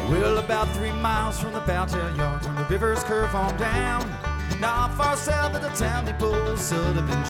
Well, about 3 miles from the Bowtail Yard, when the rivers curve on down, not far south of the town depot, Sullivan